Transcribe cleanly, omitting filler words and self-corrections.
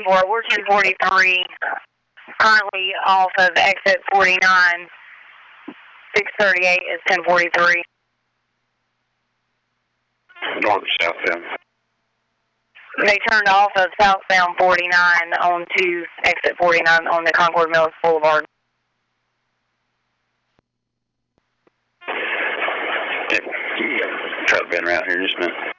10-4. We're 1043. Currently off of exit 49. 638 is 1043. North or southbound? They turned off of southbound 49 onto exit 49 on the Concord Mills Boulevard. Okay. Try to bend around here in just a minute.